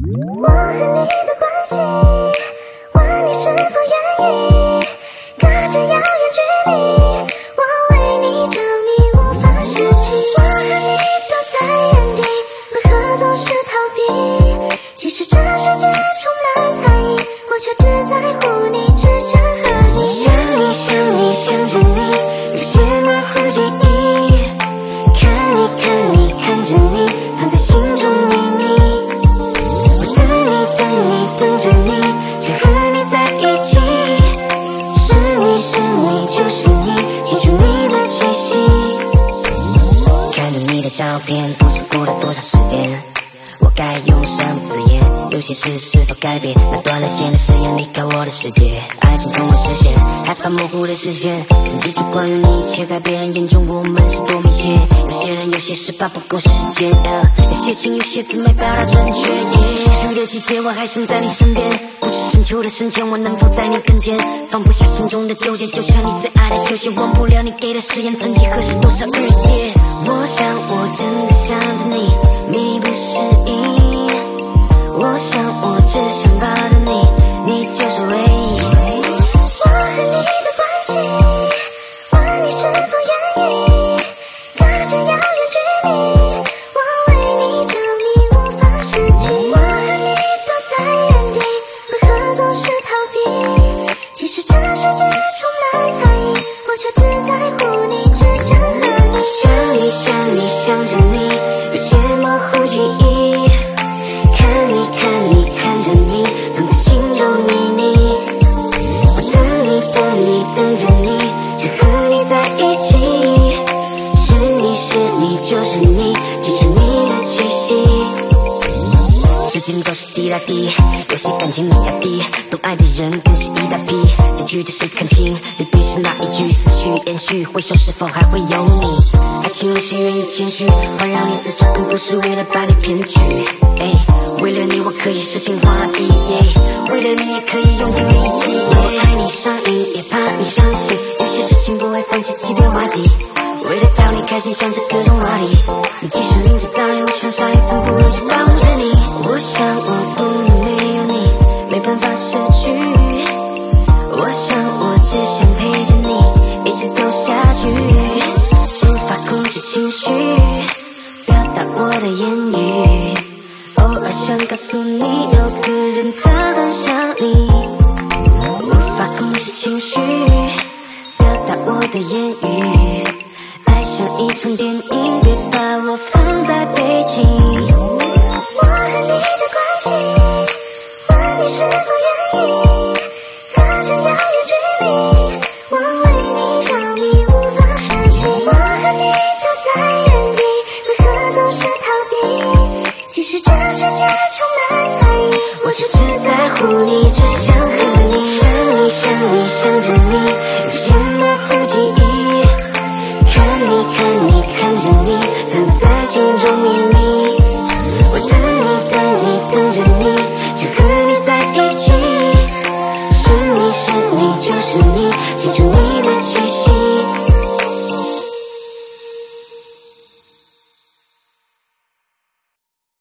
我和你的关系，问你是否愿意？隔着遥远距离，我为你着迷，无法舍弃。我和你都在原地，为何总是逃避？其实这世界充满猜疑，我却只在乎你，只想和你。想你想你想着你，有些模糊记忆。看你看你看着你，藏在心中秘密。等着你，想和你在一起。是你是你就是你，记住你的气息。看着你的照片，不知过了多少时间，我该用什么字眼？有些事是否改变？那断了线的誓言离开我的世界，爱情从未实现，害怕模糊的视线，想记住关于你，且在别人眼中我们是多密切。有些人有些事怕不够时间，有些情有些字没表达准确。失去的季节，我还想在你身边，不知深秋的深浅，我能否在你跟前？放不下心中的纠结，就像你最爱的球鞋，忘不了你给的誓言，曾几何时多少日夜。我想我真的想着你，迷不适应。我想我只想抱着你，你就是唯一。我和你的关系，问你是否愿意？隔着遥远距离，我为你着迷，无法舍弃。我和你都在原地，为何总是逃避？其实这世界充满猜疑，我却只在乎你，只想和你。想你想你想着你，有些模糊记忆。看你看你看着你，藏在心中秘密。我等你等你等着你，想和你在一起。是你是你就是你，记住你的气息。时间都是滴答滴，有些感情你要逼，懂爱的人更是一大批。结局的是看清，离别是那一句，思绪延续，回首是否还会有你？爱情有些愿意谦虚，话让你死忠，不是为了把你骗去。为了你我可以诗情画意，为了你也可以用尽力气。我爱你上瘾，也怕你伤心，有些事情不会放弃，即便滑稽。为了讨你开心，想着各种话题，你即使淋着大雨，我想傻也从不会去保护着你。我想我不能没有你，没办法失去。我想我只想陪着你，一直走下去。无法控制情绪，表达我的言语。偶尔想告诉你，有个人他很想你。无法控制情绪，表达我的言语。爱像一场电影，别把我放在背景。